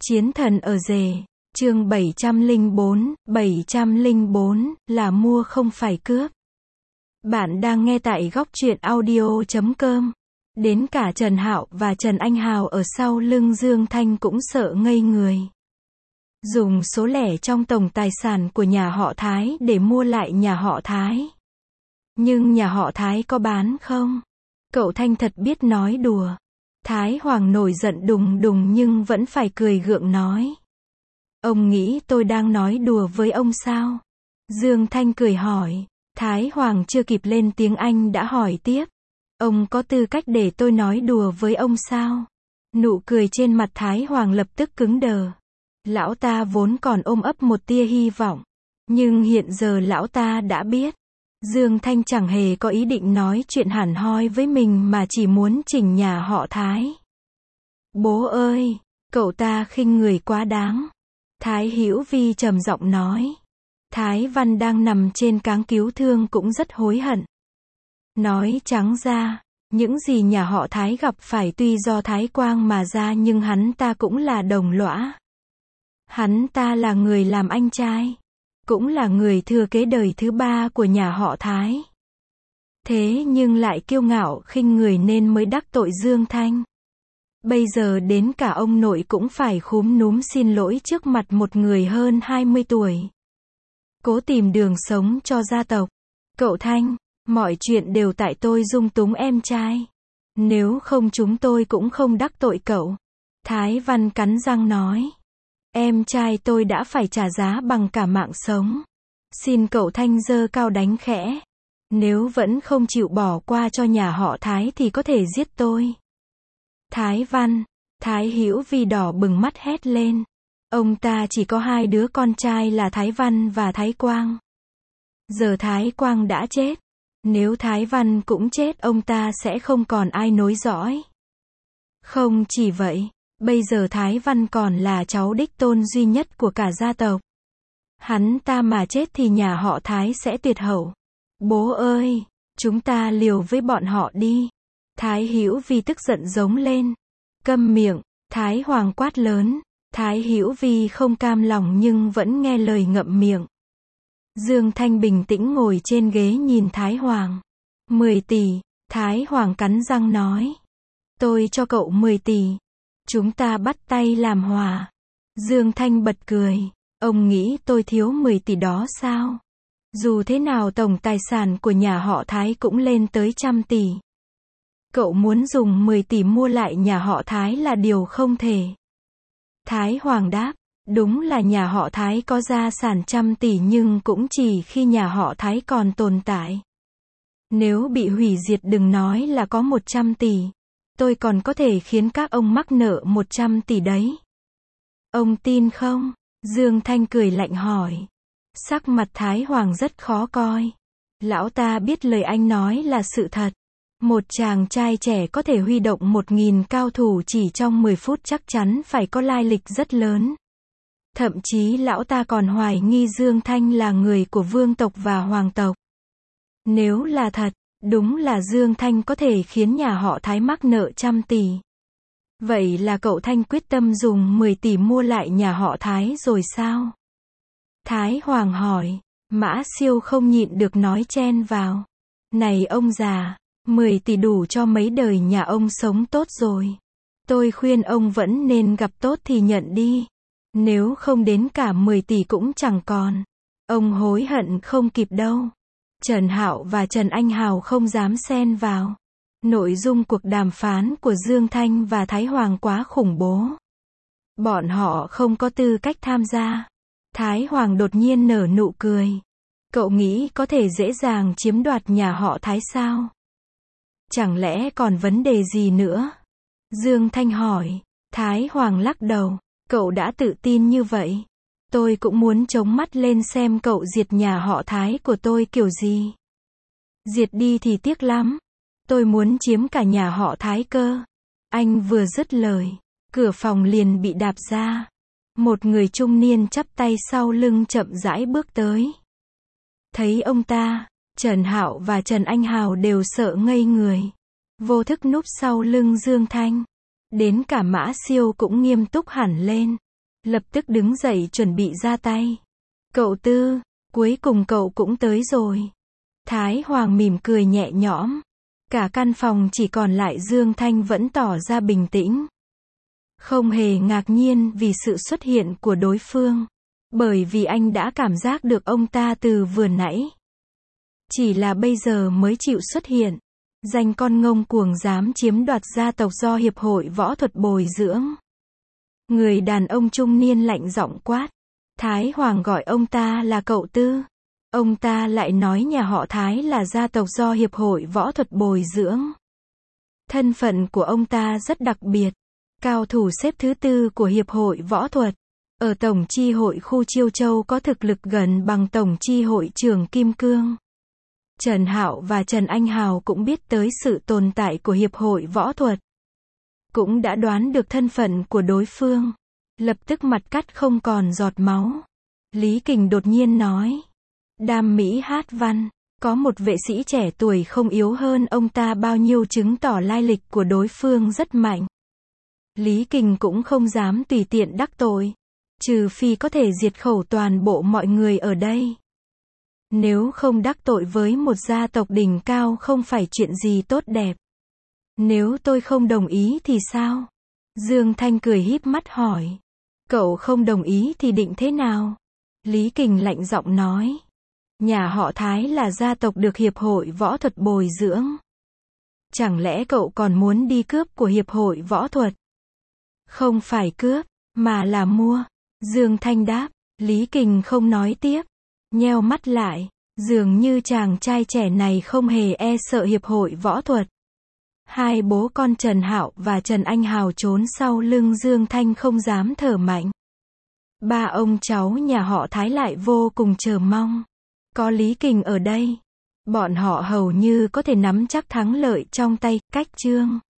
Chiến thần ở rể, chương 704 là mua không phải cướp. Bạn đang nghe tại góc truyện audio.com. Đến cả Trần Hạo và Trần Anh Hào ở sau lưng Dương Thanh cũng sợ ngây người. Dùng số lẻ trong tổng tài sản của nhà họ Thái để mua lại nhà họ Thái. Nhưng nhà họ Thái có bán không? Cậu Thanh thật biết nói đùa. Thái Hoàng nổi giận đùng đùng nhưng vẫn phải cười gượng nói. Ông nghĩ tôi đang nói đùa với ông sao? Dương Thanh cười hỏi. Thái Hoàng chưa kịp lên tiếng anh đã hỏi tiếp. Ông có tư cách để tôi nói đùa với ông sao? Nụ cười trên mặt Thái Hoàng lập tức cứng đờ. Lão ta vốn còn ôm ấp một tia hy vọng. Nhưng hiện giờ lão ta đã biết. Dương Thanh chẳng hề có ý định nói chuyện hẳn hoi với mình mà chỉ muốn chỉnh nhà họ Thái. Bố ơi, cậu ta khinh người quá đáng. Thái Hữu Vi trầm giọng nói. Thái Văn đang nằm trên cáng cứu thương cũng rất hối hận. Nói trắng ra, những gì nhà họ Thái gặp phải tuy do Thái Quang mà ra nhưng hắn ta cũng là đồng lõa. Hắn ta là người làm anh trai. Cũng là người thừa kế đời thứ ba của nhà họ Thái. Thế nhưng lại kiêu ngạo khinh người nên mới đắc tội Dương Thanh. Bây giờ đến cả ông nội cũng phải khúm núm xin lỗi trước mặt một người hơn 20 tuổi. Cố tìm đường sống cho gia tộc. Cậu Thanh, mọi chuyện đều tại tôi dung túng em trai. Nếu không chúng tôi cũng không đắc tội cậu. Thái Văn cắn răng nói. Em trai tôi đã phải trả giá bằng cả mạng sống. Xin cậu Thanh giơ cao đánh khẽ. Nếu vẫn không chịu bỏ qua cho nhà họ Thái thì có thể giết tôi. Thái Văn, Thái Hữu Vi đỏ bừng mắt hét lên. Ông ta chỉ có hai đứa con trai là Thái Văn và Thái Quang. Giờ Thái Quang đã chết. Nếu Thái Văn cũng chết ông ta sẽ không còn ai nối dõi. Không chỉ vậy. Bây giờ Thái Văn còn là cháu đích tôn duy nhất của cả gia tộc. Hắn ta mà chết thì nhà họ Thái sẽ tuyệt hậu. Bố ơi, chúng ta liều với bọn họ đi. Thái Hữu Vi tức giận giống lên. Câm miệng, Thái Hoàng quát lớn. Thái Hữu Vi không cam lòng nhưng vẫn nghe lời ngậm miệng. Dương Thanh bình tĩnh ngồi trên ghế nhìn Thái Hoàng. 10 tỷ, Thái Hoàng cắn răng nói. Tôi cho cậu 10 tỷ. Chúng ta bắt tay làm hòa. Dương Thanh bật cười. Ông nghĩ tôi thiếu 10 tỷ đó sao? Dù thế nào tổng tài sản của nhà họ Thái cũng lên tới 100 tỷ. Cậu muốn dùng 10 tỷ mua lại nhà họ Thái là điều không thể. Thái Hoàng đáp. Đúng là nhà họ Thái có gia sản 100 tỷ nhưng cũng chỉ khi nhà họ Thái còn tồn tại. Nếu bị hủy diệt đừng nói là có 100 tỷ. Tôi còn có thể khiến các ông mắc nợ 100 tỷ đấy. Ông tin không? Dương Thanh cười lạnh hỏi. Sắc mặt Thái Hoàng rất khó coi. Lão ta biết lời anh nói là sự thật. Một chàng trai trẻ có thể huy động 1.000 cao thủ chỉ trong 10 phút chắc chắn phải có lai lịch rất lớn. Thậm chí lão ta còn hoài nghi Dương Thanh là người của vương tộc và hoàng tộc. Nếu là thật, đúng là Dương Thanh có thể khiến nhà họ Thái mắc nợ 100 tỷ. Vậy là cậu Thanh quyết tâm dùng 10 tỷ mua lại nhà họ Thái rồi sao? Thái Hoàng hỏi. Mã Siêu không nhịn được nói chen vào. Này ông già, 10 tỷ đủ cho mấy đời nhà ông sống tốt rồi. Tôi khuyên ông vẫn nên gặp tốt thì nhận đi. Nếu không đến cả 10 tỷ cũng chẳng còn. Ông hối hận không kịp đâu. Trần Hạo và Trần Anh Hào không dám xen vào. Nội dung cuộc đàm phán của Dương Thanh và Thái Hoàng quá khủng bố. Bọn họ không có tư cách tham gia. Thái Hoàng đột nhiên nở nụ cười. Cậu nghĩ có thể dễ dàng chiếm đoạt nhà họ Thái sao? Chẳng lẽ còn vấn đề gì nữa? Dương Thanh hỏi. Thái Hoàng lắc đầu. Cậu đã tự tin như vậy. Tôi cũng muốn chống mắt lên xem cậu diệt nhà họ Thái của tôi kiểu gì. Diệt đi thì tiếc lắm. Tôi muốn chiếm cả nhà họ Thái cơ. Anh vừa dứt lời. Cửa phòng liền bị đạp ra. Một người trung niên chắp tay sau lưng chậm rãi bước tới. Thấy ông ta, Trần Hạo và Trần Anh Hào đều sợ ngây người. Vô thức núp sau lưng Dương Thanh. Đến cả Mã Siêu cũng nghiêm túc hẳn lên. lập tức đứng dậy chuẩn bị ra tay. Cậu Tư, cuối cùng cậu cũng tới rồi. Thái Hoàng mỉm cười nhẹ nhõm. Cả căn phòng chỉ còn lại Dương Thanh vẫn tỏ ra bình tĩnh. Không hề ngạc nhiên vì sự xuất hiện của đối phương. Bởi vì anh đã cảm giác được ông ta từ vừa nãy. Chỉ là bây giờ mới chịu xuất hiện. Danh con ngông cuồng dám chiếm đoạt gia tộc do Hiệp hội Võ thuật bồi dưỡng. Người đàn ông trung niên lạnh giọng quát. Thái Hoàng gọi ông ta là cậu Tư. Ông ta lại nói nhà họ Thái là gia tộc do Hiệp hội Võ thuật bồi dưỡng. Thân phận của ông ta rất đặc biệt. Cao thủ xếp thứ 4 của Hiệp hội Võ thuật. Ở Tổng chi hội khu Chiêu Châu có thực lực gần bằng Tổng chi hội trưởng Kim Cương. Trần Hạo và Trần Anh Hào cũng biết tới sự tồn tại của Hiệp hội Võ thuật. Cũng đã đoán được thân phận của đối phương. Lập tức mặt cắt không còn giọt máu. Lý Kình đột nhiên nói. Đam Mỹ Hát Văn, có một vệ sĩ trẻ tuổi không yếu hơn ông ta bao nhiêu chứng tỏ lai lịch của đối phương rất mạnh. Lý Kình cũng không dám tùy tiện đắc tội. Trừ phi có thể diệt khẩu toàn bộ mọi người ở đây. Nếu không đắc tội với một gia tộc đỉnh cao không phải chuyện gì tốt đẹp. Nếu tôi không đồng ý thì sao? Dương Thanh cười híp mắt hỏi. Cậu không đồng ý thì định thế nào? Lý Kình lạnh giọng nói. Nhà họ Thái là gia tộc được Hiệp hội Võ thuật bồi dưỡng. Chẳng lẽ cậu còn muốn đi cướp của Hiệp hội Võ thuật? Không phải cướp, mà là mua. Dương Thanh đáp. Lý Kình không nói tiếp. Nheo mắt lại. Dường như chàng trai trẻ này không hề e sợ Hiệp hội Võ thuật. Hai bố con Trần Hạo và Trần Anh Hào trốn sau lưng Dương Thanh không dám thở mạnh. Ba ông cháu nhà họ Thái lại vô cùng chờ mong. Có Lý Kình ở đây. Bọn họ hầu như có thể nắm chắc thắng lợi trong tay. Cách chương